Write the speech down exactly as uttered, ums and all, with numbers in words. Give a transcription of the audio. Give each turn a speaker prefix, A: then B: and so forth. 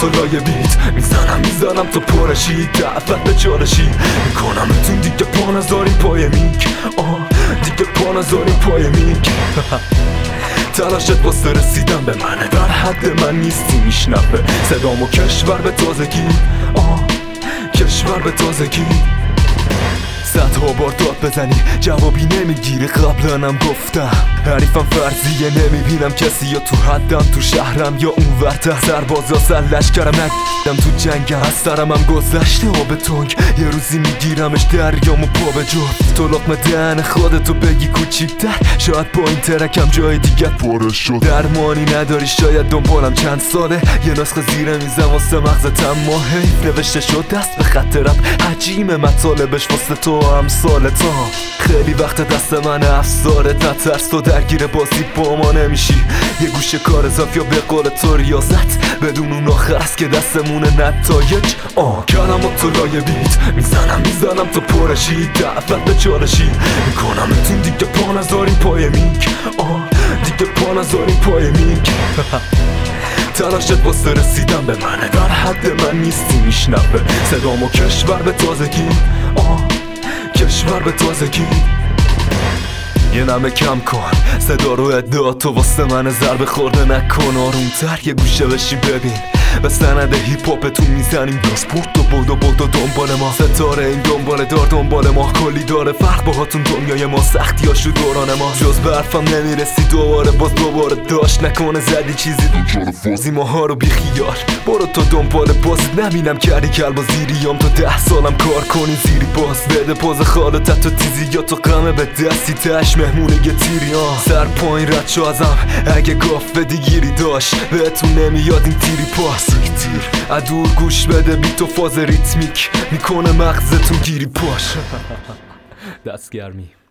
A: تو لای بیت میزنم میزنم تو پارشی دعوت به چالشی میکنم اتون دیگه پا نذاریم پای میک آه دیگه پا نذاریم پای میک تلاشت واسه رسیدن به منه در حد من نیستی میشنوه صدامو کشور به تازگی آه کشور به تازگی صدها بار داد بزنی جوابی نمیگیری قبلنم گفتم حریفم فرضیه نمیبینم کسی یا تو حدم تو شهرم یا اون ورته سرباز یا سلشکرم نگیدم تو جنگم از سرم هم گذشته آب تنگ یه روزی میگیرمش دریامو پا به جفت تو لقمه دهن خودتو بگی کوچیکتر شاید با این ترکم جای دیگه پاره شد درمانی نداری شاید دنبالم چند ساله یه نسخه زیره میزم واسه مغزتم ما حیف نوشته شد دست به خط رپ حجیم مطالبش واسه تو امثال تا خیلی وقت دست من افسارت نترس تو درگیر بازی با ما نمیشی یه گوشه کار اضافی یا به قول تو ریاضت بدون اون آخر است که دستمونه نتایج آه کلم و تو لای بیت میزنم میزنم تو پارشی دعوت به چالشی میکنم اتون دیگه پا نذاریم پای میک آه دیگه پا نذاریم پای میک تلاشت واسه رسیدن به منه در حد من نیستی میشنوه صدامو کشور به تازگی آه کشور به تازگی یه نمه کم کن صدا رو ادعا تو واسه من ضربه خورده نکن آرومتر یه گوشه بشی ببین به سند هیپ هاپتون میزنیم داست برد و بود و بود و دنبال ما ستاره این دنبال دار دنبال ما کلی داره فرق باهاتون دنیای ما سختی هاشو دوران ما جز برفم نمیرسی دوباره باز دوباره داشت نکنه زدی چیزی دوچار فازی ماها رو بی خیال برو تو دنبال بازید نبینم کردی کلب و زیریام تو ده سالم کار کنی زیری باز بده پاز خالتت تو تیزی یا تو قمه به دستی تش مهمونه یه تیری آه سر پایین رد شو ازم اگه گاف بدی گیری داشت بهتون نمیاد این تیری پاس تیر ادور گوش بده بی تو فاز ریتمیک میکنه مغزتون گیری پاش دستگرمی